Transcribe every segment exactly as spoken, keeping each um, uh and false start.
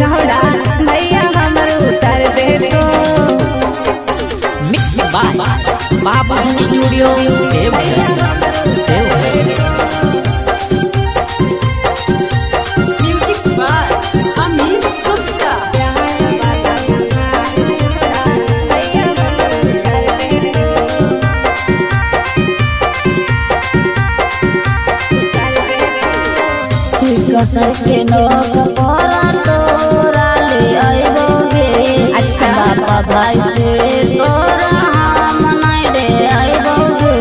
छौड़ा भैया हमर उतर दे तो। Mix by Baba studio Deoghar. Music by Amit Gupta. कसर के नोक पोरा तोरा ले आइबोगे। अच्छा बाबा भाई से तोरा हम नहीं ले आइबोगे।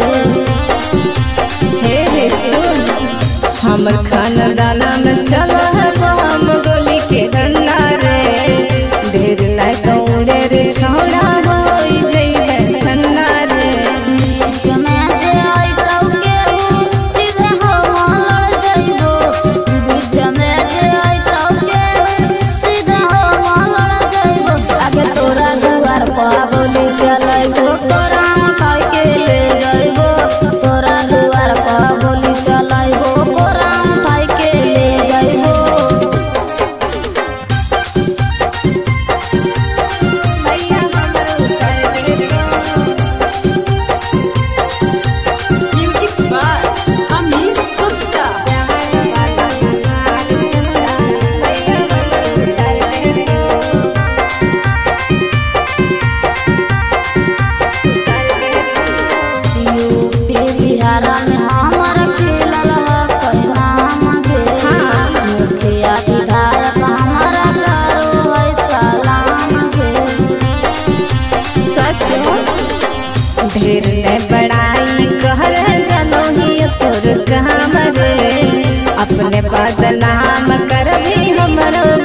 हे रे सुन हमर खानदाना में चला है बम गोली के धन्ना रे। ढेर लाइक उड़े रे छौड़ा होई जई है धन्ना रे। बीच में जे आई तौ के सीधे हम लड़ जाइबो। बीच में जे आई तौ के सीधे हम लड़ जाइबो। आगे तोरा दुआर पर गोली चलाइबो। तोरा उठाई के ले जाइबो। तोरा दुआर पर गोली चलाइबो। तोरा उठाई के ले जाइबो। भैया हमर उतर दे तो। Music by Amit Gupta. UP Bihar में हमर खिलल है कोई नाम गे। मुखिया विधायक हमारा करो है सलाम गे। सच ढेर ने बड़ाई कहर जनो ही तोर काम रे। अपने बदनाम कर भी हमरो